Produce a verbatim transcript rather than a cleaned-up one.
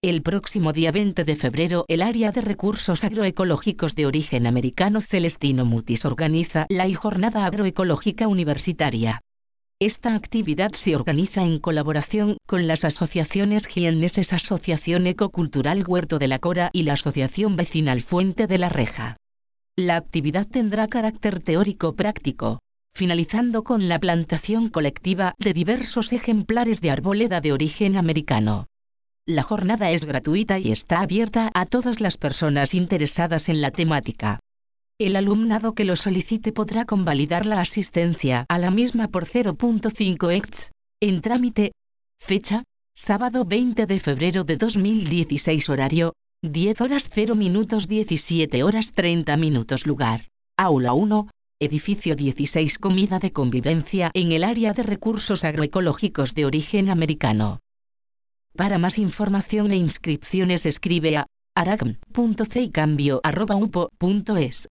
El próximo día veinte de febrero, el Área de Recursos Agroecológicos de Origen Americano Celestino Mutis organiza la Jornada Agroecológica Universitaria. Esta actividad se organiza en colaboración con las asociaciones jienneses Asociación Ecocultural Huerto de la Cora y la Asociación Vecinal Fuente de la Reja. La actividad tendrá carácter teórico-práctico, finalizando con la plantación colectiva de diversos ejemplares de arboleda de origen americano. La jornada es gratuita y está abierta a todas las personas interesadas en la temática. El alumnado que lo solicite podrá convalidar la asistencia a la misma por cero punto cinco extras, en trámite. Fecha: sábado veinte de febrero de dos mil dieciséis. Horario: diez horas cero minutos diecisiete horas treinta minutos. Lugar: Aula uno, Edificio dieciséis. Comida de convivencia en el Área de Recursos Agroecológicos de Origen Americano. Para más información e inscripciones escribe a aracm punto ceicambio arroba upo punto es.